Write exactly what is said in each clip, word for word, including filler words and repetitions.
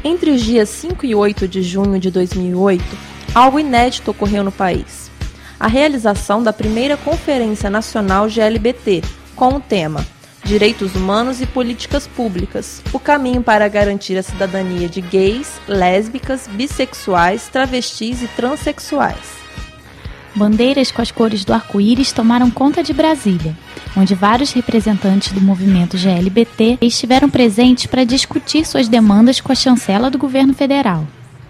Entre os dias cinco e oito de junho de dois mil e oito, algo inédito ocorreu no país. A realização da primeira Conferência Nacional G L B T, com o tema Direitos Humanos e Políticas Públicas, o caminho para garantir a cidadania de gays, lésbicas, bissexuais, travestis e transexuais. Bandeiras com as cores do arco-íris tomaram conta de Brasília, onde vários representantes do movimento G L B T estiveram presentes para discutir suas demandas com a chancela do governo federal.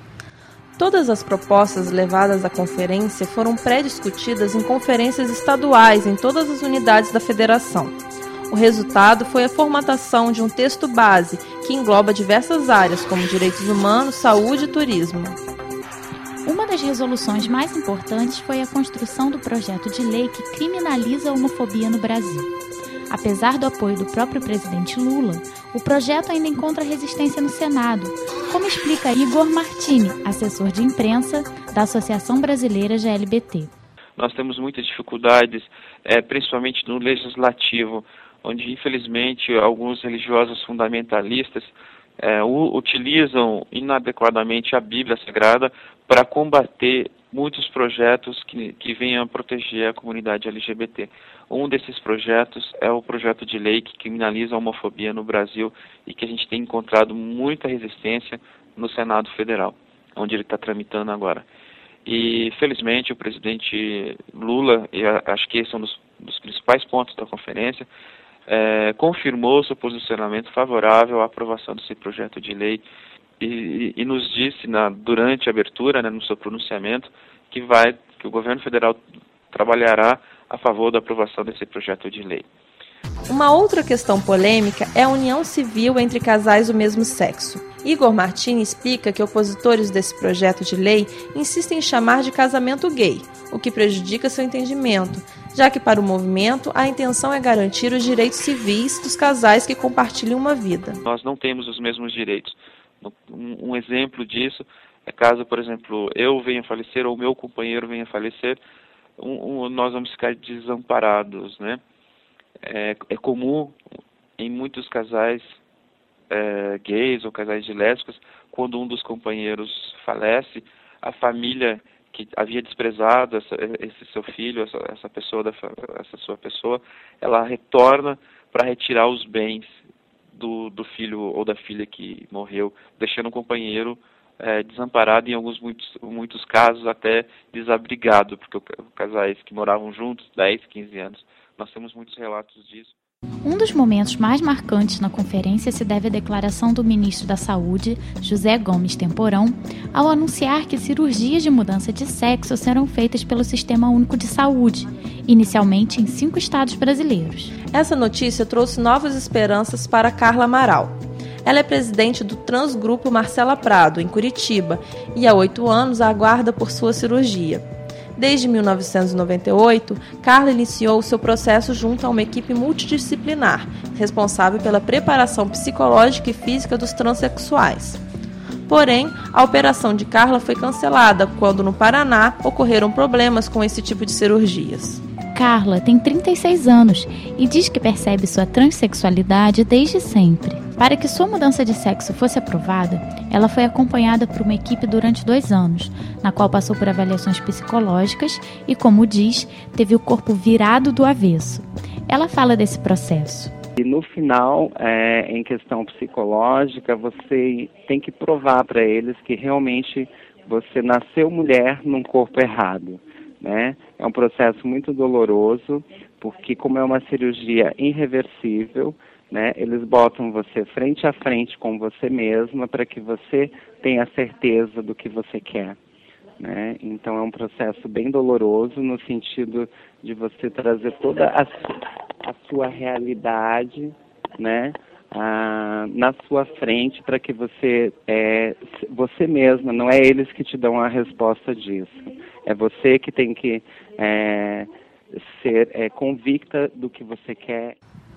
Todas as propostas levadas à conferência foram pré-discutidas em conferências estaduais em todas as unidades da federação. O resultado foi a formatação de um texto base que engloba diversas áreas, como direitos humanos, saúde e turismo. Uma das resoluções mais importantes foi a construção do projeto de lei que criminaliza a homofobia no Brasil. Apesar do apoio do próprio presidente Lula, o projeto ainda encontra resistência no Senado, como explica Igor Martini, assessor de imprensa da Associação Brasileira G L B T. Nós temos muitas dificuldades, é, principalmente no legislativo, onde infelizmente alguns religiosos fundamentalistas é, u- utilizam inadequadamente a Bíblia Sagrada para combater muitos projetos que, que venham a proteger a comunidade L G B T. Um desses projetos é o projeto de lei que criminaliza a homofobia no Brasil e que a gente tem encontrado muita resistência no Senado Federal, onde ele está tramitando agora. E, felizmente, o presidente Lula, e acho que esse é um dos, dos principais pontos da conferência, é, confirmou seu posicionamento favorável à aprovação desse projeto de lei e, e nos disse na, durante a abertura, né, no seu pronunciamento, que, vai, que o governo federal trabalhará a favor da aprovação desse projeto de lei. Uma outra questão polêmica é a união civil entre casais do mesmo sexo. Igor Martini explica que opositores desse projeto de lei insistem em chamar de casamento gay, o que prejudica seu entendimento, já que para o movimento a intenção é garantir os direitos civis dos casais que compartilham uma vida. Nós não temos os mesmos direitos. Um, um exemplo disso é caso, por exemplo, eu venha a falecer ou meu companheiro venha a falecer, um, um, nós vamos ficar desamparados, né? É, é comum em muitos casais é, gays ou casais de lésbicas, quando um dos companheiros falece, a família que havia desprezado essa, esse seu filho, essa, essa pessoa, da, essa sua pessoa, ela retorna para retirar os bens do, do filho ou da filha que morreu, deixando o companheiro é, desamparado, em alguns muitos, muitos casos até desabrigado, porque os casais que moravam juntos dez, quinze anos. Nós temos muitos relatos disso. Um dos momentos mais marcantes na conferência se deve à declaração do ministro da Saúde, José Gomes Temporão, ao anunciar que cirurgias de mudança de sexo serão feitas pelo Sistema Único de Saúde, inicialmente em cinco estados brasileiros. Essa notícia trouxe novas esperanças para Carla Amaral. Ela é presidente do Transgrupo Marcela Prado, em Curitiba, e há oito anos aguarda por sua cirurgia. Desde mil novecentos e noventa e oito, Carla iniciou o seu processo junto a uma equipe multidisciplinar, responsável pela preparação psicológica e física dos transexuais. Porém, a operação de Carla foi cancelada quando, no Paraná, ocorreram problemas com esse tipo de cirurgias. Carla tem trinta e seis anos e diz que percebe sua transexualidade desde sempre. Para que sua mudança de sexo fosse aprovada, ela foi acompanhada por uma equipe durante dois anos, na qual passou por avaliações psicológicas e, como diz, teve o corpo virado do avesso. Ela fala desse processo. E no final, é, em questão psicológica, você tem que provar para eles que realmente você nasceu mulher num corpo errado, né? É um processo muito doloroso, porque como é uma cirurgia irreversível, né, eles botam você frente a frente com você mesma para que você tenha certeza do que você quer, né? Então é um processo bem doloroso no sentido de você trazer toda a, su- a sua realidade, né, a, na sua frente para que você, é, você mesma, não é eles que te dão a resposta disso. É você que tem que é, ser é, convicta do que você quer.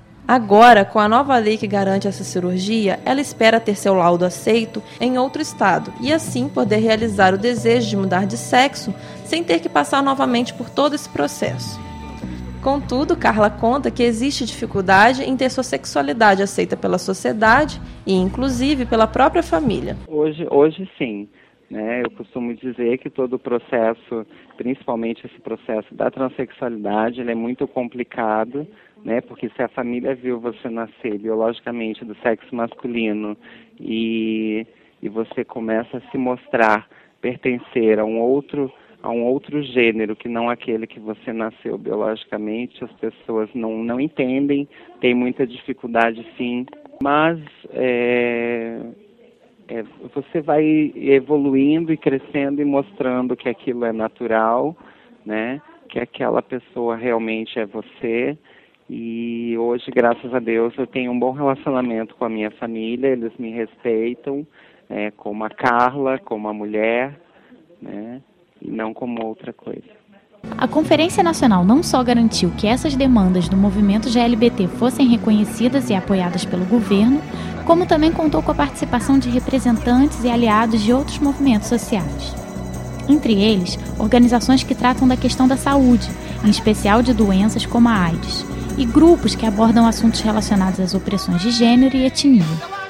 Agora, com a nova lei que garante essa cirurgia, ela espera ter seu laudo aceito em outro estado e assim poder realizar o desejo de mudar de sexo sem ter que passar novamente por todo esse processo. Contudo, Carla conta que existe dificuldade em ter sua sexualidade aceita pela sociedade e, inclusive, pela própria família. Hoje, hoje sim. Né? Eu costumo dizer que todo o processo, principalmente esse processo da transexualidade, ele é muito complicado, né? Porque se a família viu você nascer biologicamente do sexo masculino e, e você começa a se mostrar pertencer a um outro a um outro gênero que não aquele que você nasceu biologicamente, as pessoas não, não entendem, tem muita dificuldade sim, mas é, é, você vai evoluindo e crescendo e mostrando que aquilo é natural, né? Que aquela pessoa realmente é você. E hoje, graças a Deus, eu tenho um bom relacionamento com a minha família, eles me respeitam é, como a Carla, como a mulher, né? E não como outra coisa. A Conferência Nacional não só garantiu que essas demandas do movimento G L B T fossem reconhecidas e apoiadas pelo governo, como também contou com a participação de representantes e aliados de outros movimentos sociais. Entre eles, organizações que tratam da questão da saúde, em especial de doenças como a AIDS, e grupos que abordam assuntos relacionados às opressões de gênero e etnia.